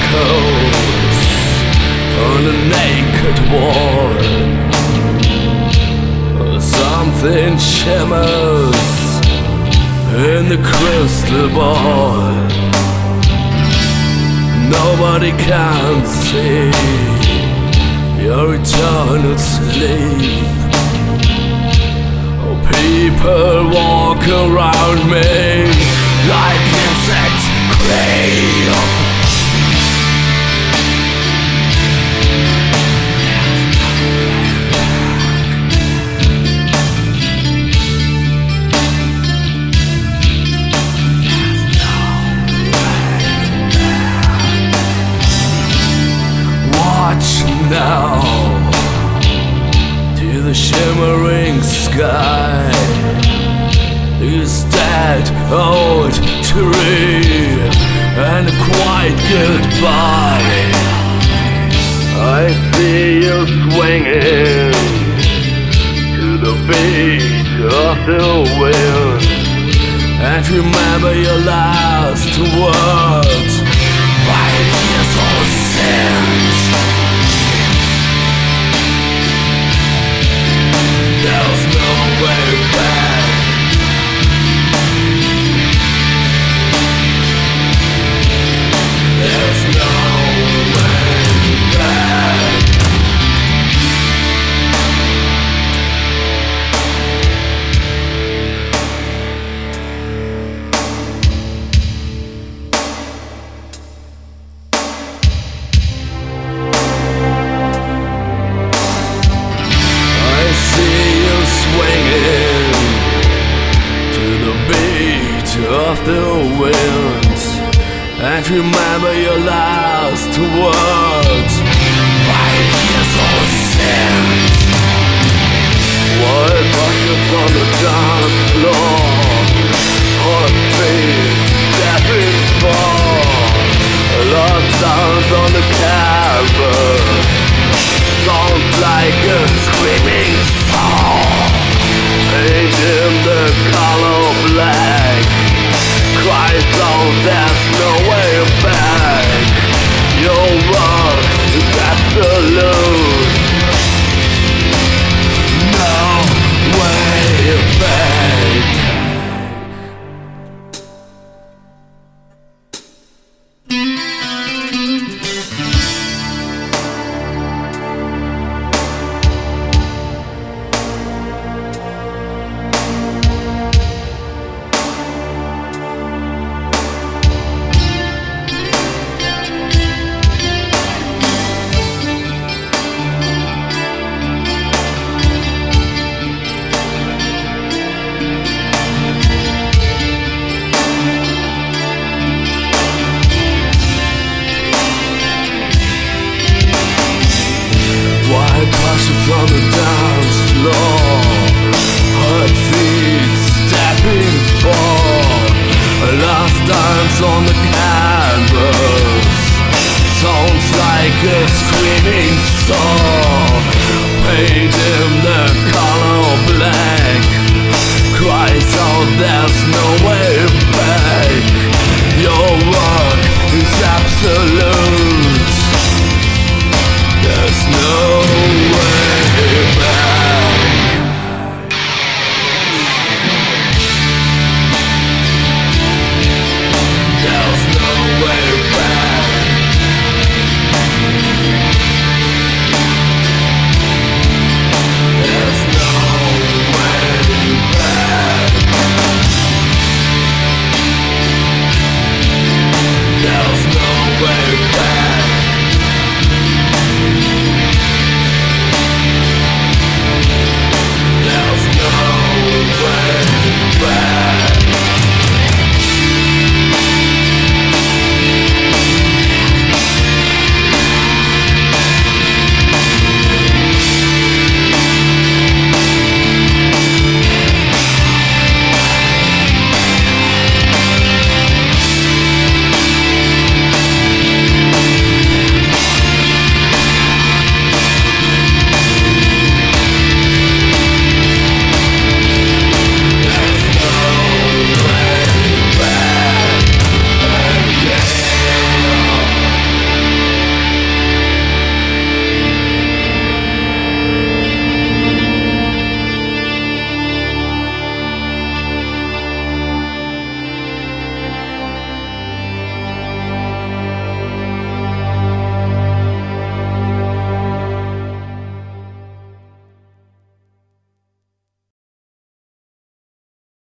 echoes on a naked wall. Something shimmers in the crystal ball. Nobody can see your eternal sleep. Oh, people walk around me like insects creep. Now to the shimmering sky, this dead old tree, and a quiet goodbye. I see you swinging to the beat of the wind, and remember your last words, 5 years old sins. There's no way back. There's no way back. I see you swinging to the beat of the wind, and remember your last words, 5 years old sins. While buckets on the dance floor, hot feet stepping forth, lost sounds on the canvas, sounds like a screaming song. Paint in the color black, cries out there's no way back. Your world is absolute, no way back. From the dance floor, hot feet stepping forth, last dance on the canvas, sounds like a screaming song. Paint in the color black, cries out there's no way back.